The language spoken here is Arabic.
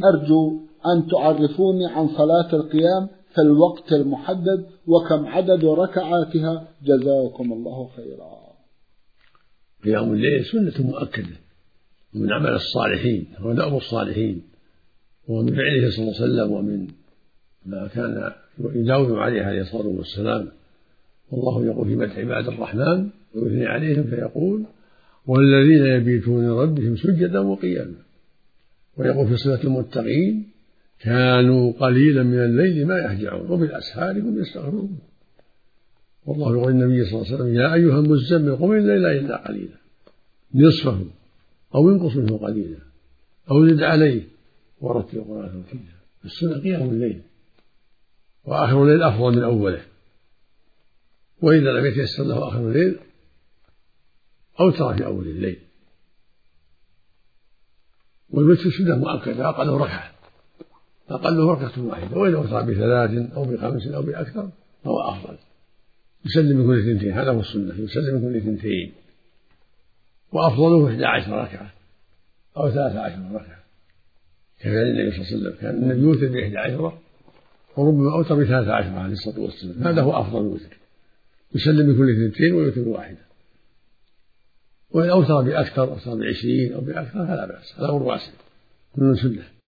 أرجو أن تعرفوني عن صلاة القيام في الوقت المحدد وكم عدد ركعاتها جزاكم الله خيرا. قيام الليل سنة مؤكدة ومن عمل الصالحين ودأب الصالحين ومن فعله صلى الله عليه وسلم ومن ما كان يداوم عليه عليه الصلاة والسلام. والله يقول في مدح عباد الرحمن ويثني عليهم فيقول والذين يبيتون لربهم سجدا وقياما. ويقول في صفة المتقين كانوا قليلا من الليل ما يهجعون وبالأسحار هم يستغفرون. والله يقول النبي صلى الله عليه وسلم يا أيها المزمل قم الليل إلا قليلا نصفه أو انقص منه قليلا أو زد عليه ورتل القرآن ترتيلا. السنة قيام الليل وآخر الليل أفضل من أوله، وإذا لم يتيسر له آخر الليل أوتر في أول الليل. والوتر سنة مؤكدة أقله ركعة، أقله ركعة واحدة، وإذا أوتر بثلاث أو بخمس أو بأكثر فهو أفضل. يسلم من كل اثنتين، هذا هو السنة، يسلم من كل اثنتين، وأفضله 11 ركعة أو 13 ركعة كفعل النبي صلى الله عليه وسلم. كان النبي يوتر ب11 وربما أوتر ب13 عليه الصلاة والسلام، هذا هو أفضل الوتر، يسلم من كل اثنتين ويوتر بواحدة. وإن أوتر بأكثر أوتر ب20 أو بأكثر فلا بأس، هذا هو الواسع كل سنة.